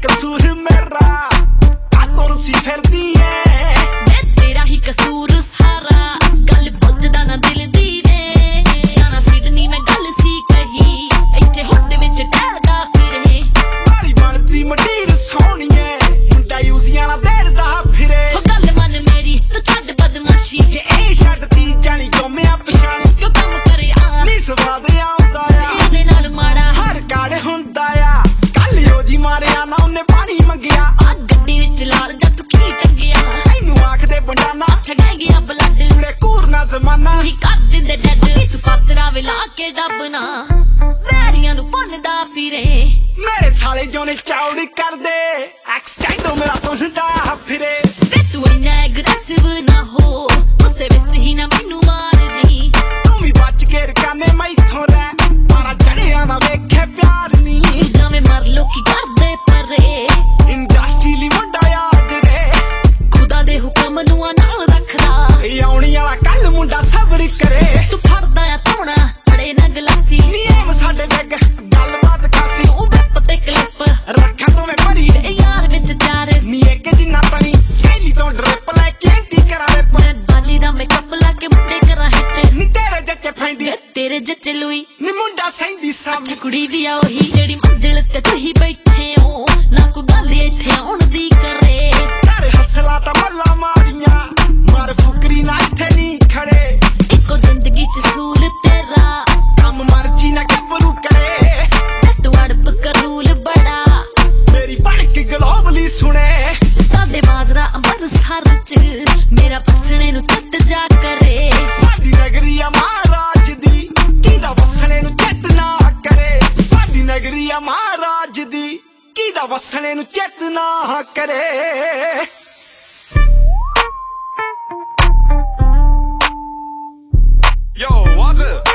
कसूर मेरा कातों सी फिरदी है तेरा ही कसूर सारा गल पुछदा ना दिल दी वे जाना सिडनी मैं गल सी कही इत्थे हुट विच टहलदा फिरे मारी बनदी मंडीर सोहणीए मुंडा यूजियां ना देरदा फिरे ओ गल मन मेरी तू छड्ड बदमाशी जे ए छड्डदी जानी गोमिया पछाणी क्यों कम करे आ नी स्वाद आउंदा आ ਇਹਦੇ ਨਾਲ ਮਾੜਾ हर काड़ हुंदा आ कल योजी मारिया ना उन्हें पानी मंगिया आ गड्डी विच लाल जद तू की टंगिया तैनू आखदे बंडाना छड़े गया ब्लड कुड़े कूरना जमाना तू ही कर दिंदे डैड तू पातरा वे ला के डबना वैरियां नू भन्नदा फिरे मेरे साले जो ने चौड़ी कर दे एक्सटेंडो मेरा पुंडा फिरे वे तू इन्ना एग्रेसिव ना हो उसे विच ही ना मैनू मार दी तू भी बच के रकाने मैं इथों रह तारा चढ़िया ना वेखे प्यार नी जावे मर लो की करदे परे इंडस्ट्री ली मुंडा याद रे खुदा दे हुक्म नू नाल रखदा आउणी वाला कल मुंडा सबर करे तू फड़दा आ थोड़ा फड़े ना गलासी नीम साडे वेग गलबात खासी तू विप ते क्लिप रखा तो मैं भरी वे यार विच चार नी एक जिन्ना तनी कैली तो ड्रिप लेके एंटी करा रे मैं बाली दा मेकअप ला के मुंडे करा हिट नी तेरे जच्चे फैंदी तेरे जच्चे लुई नी मुंडा सैंदी साम अच्छा कुड़ी भी आ ओही जेड़ी मंजिल ते तुही बैठे हो ना कोई गल इत्थे आउण दी करे तेरे हसला ता मल्ला मारियां मार फुकरी ना इत्थे नी खड़े इको जिंदगी च सूल तेरा कम मर्जी ना कबरू करे तू अड़प करूल बड़ा मेरी भड़क ग्लोबली सुने साडे बाजरा अंबरसर च मेरा पसणे नु चट जा करे साडी नगरी आ महाराज दी कीदा वसणे नु चट ना करे साडी नगरी आ महाराज दी कीदा वसणे नु चट ना करे Yo, what's up?